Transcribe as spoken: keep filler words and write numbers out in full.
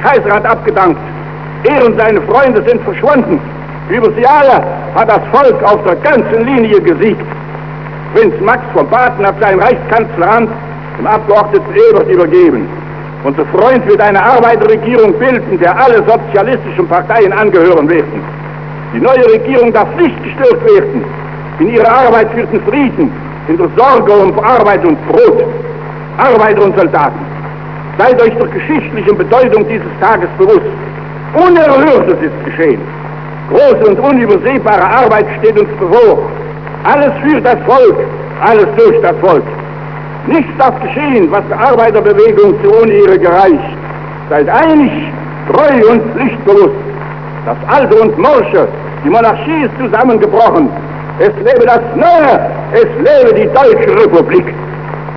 Kaiser hat abgedankt. Er und seine Freunde sind verschwunden. Über die Jahre hat das Volk auf der ganzen Linie gesiegt. Prinz Max von Baden hat sein Reichskanzleramt dem Abgeordneten Ebert übergeben. Unser Freund wird eine Arbeiterregierung bilden, der alle sozialistischen Parteien angehören werden. Die neue Regierung darf nicht gestört werden in ihrer Arbeit für den Frieden, in der Sorge um Arbeit und Brot. Arbeiter und Soldaten, seid euch der geschichtlichen Bedeutung dieses Tages bewusst. Unerhörtes ist geschehen. Große und unübersehbare Arbeit steht uns bevor. Alles für das Volk, alles durch das Volk. Nichts darf geschehen, was der Arbeiterbewegung zu Unehre gereicht. Seid einig, treu und pflichtbewusst. Das Alte und Morsche, die Monarchie ist zusammengebrochen. Es lebe das Neue, es lebe die Deutsche Republik.